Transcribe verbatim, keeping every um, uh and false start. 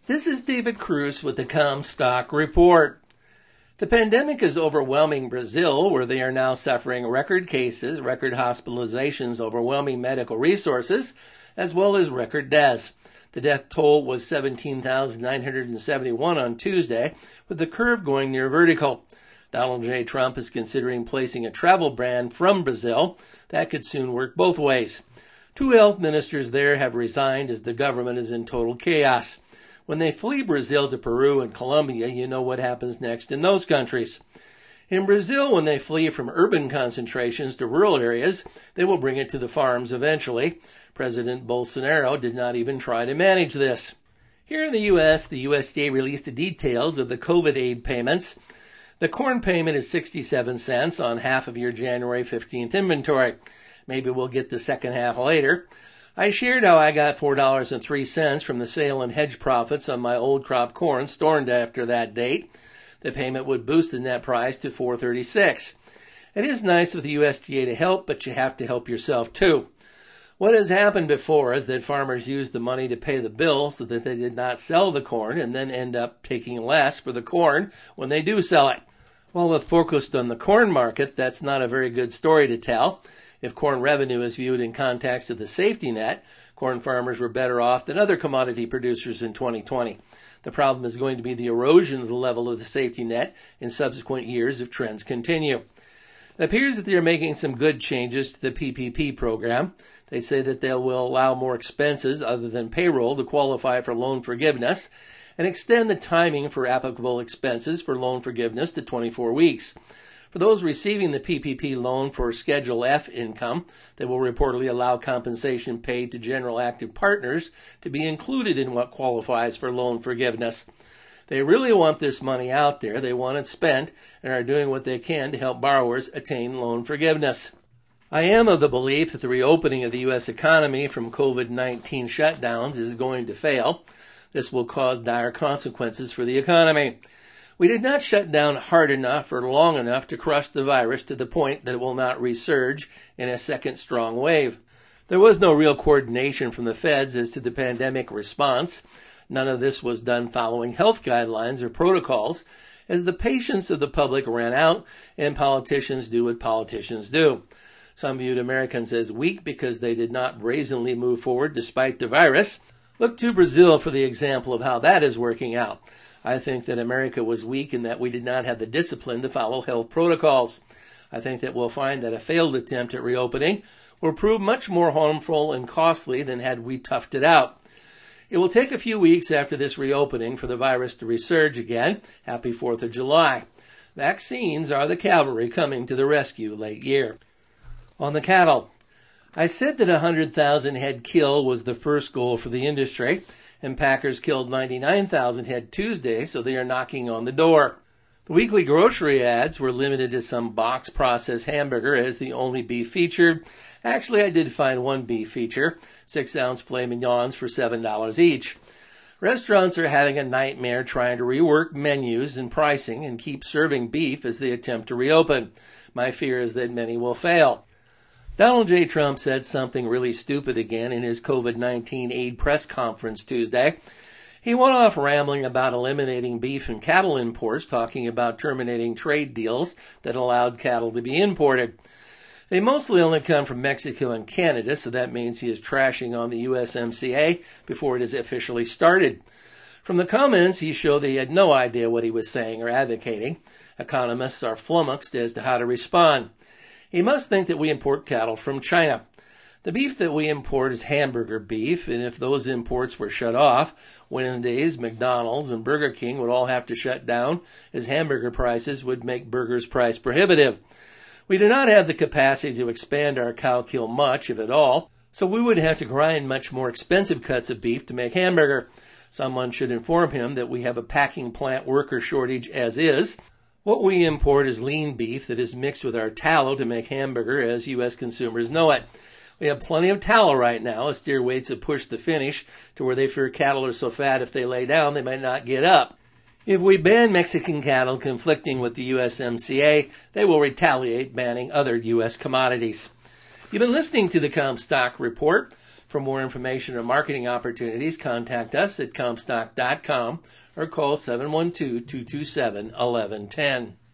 This is David Cruz with the Comstock Report. The pandemic is overwhelming Brazil, where they are now suffering record cases, record hospitalizations, overwhelming medical resources, as well as record deaths. The death toll was seventeen thousand nine hundred seventy-one on Tuesday, with the curve going near vertical. Donald J. Trump is considering placing a travel ban from Brazil. That could soon work both ways. Two health ministers there have resigned as the government is in total chaos. When they flee Brazil to Peru and Colombia, you know what happens next in those countries. In Brazil, when they flee from urban concentrations to rural areas, they will bring it to the farms eventually. President Bolsonaro did not even try to manage this. Here in the U S, the U S D A released the details of the COVID aid payments. The corn payment is sixty-seven cents on half of your January fifteenth inventory. Maybe we'll get the second half later. I shared how I got four dollars and three cents from the sale and hedge profits on my old crop corn stored after that date. The payment would boost the net price to four dollars and thirty-six cents. It is nice of the U S D A to help, but you have to help yourself too. What has happened before is that farmers used the money to pay the bill so that they did not sell the corn and then end up taking less for the corn when they do sell it. While we're focused on the corn market, that's not a very good story to tell. If corn revenue is viewed in context of the safety net, corn farmers were better off than other commodity producers in twenty twenty. The problem is going to be the erosion of the level of the safety net in subsequent years if trends continue. It appears that they are making some good changes to the P P P program. They say that they will allow more expenses other than payroll to qualify for loan forgiveness and extend the timing for applicable expenses for loan forgiveness to twenty-four weeks. For those receiving the P P P loan for Schedule F income, they will reportedly allow compensation paid to general active partners to be included in what qualifies for loan forgiveness. They really want this money out there. They want it spent and are doing what they can to help borrowers attain loan forgiveness. I am of the belief that the reopening of the U S economy from COVID nineteen shutdowns is going to fail. This will cause dire consequences for the economy. We did not shut down hard enough or long enough to crush the virus to the point that it will not resurge in a second strong wave. There was no real coordination from the feds as to the pandemic response. None of this was done following health guidelines or protocols, as the patience of the public ran out and politicians do what politicians do. Some viewed Americans as weak because they did not brazenly move forward despite the virus. Look to Brazil for the example of how that is working out. I think that America was weak in that we did not have the discipline to follow health protocols. I think that we'll find that a failed attempt at reopening will prove much more harmful and costly than had we toughed it out. It will take a few weeks after this reopening for the virus to resurge again. Happy fourth of July. Vaccines are the cavalry coming to the rescue late year. On the cattle, I said that a one hundred thousand head kill was the first goal for the industry, and packers killed ninety-nine thousand head Tuesday, so they are knocking on the door. The weekly grocery ads were limited to some box-processed hamburger as the only beef featured. Actually, I did find one beef feature, six-ounce filet mignons for seven dollars each. Restaurants are having a nightmare trying to rework menus and pricing and keep serving beef as they attempt to reopen. My fear is that many will fail. Donald J. Trump said something really stupid again in his COVID nineteen aid press conference Tuesday. He went off rambling about eliminating beef and cattle imports, talking about terminating trade deals that allowed cattle to be imported. They mostly only come from Mexico and Canada, so that means he is trashing on the U S M C A before it is officially started. From the comments, he showed that he had no idea what he was saying or advocating. Economists are flummoxed as to how to respond. He must think that we import cattle from China. The beef that we import is hamburger beef, and if those imports were shut off, Wednesdays, McDonald's, and Burger King would all have to shut down, as hamburger prices would make burgers price prohibitive. We do not have the capacity to expand our cow kill much, if at all, so we would have to grind much more expensive cuts of beef to make hamburger. Someone should inform him that we have a packing plant worker shortage as is. What we import is lean beef that is mixed with our tallow to make hamburger as U S consumers know it. We have plenty of tallow right now as steer weights have pushed the finish to where they fear cattle are so fat if they lay down they might not get up. If we ban Mexican cattle conflicting with the U S M C A, they will retaliate banning other U S commodities. You've been listening to the Comstock Report. For more information or marketing opportunities, contact us at comstock dot com or call seven one two, two two seven, one one one zero.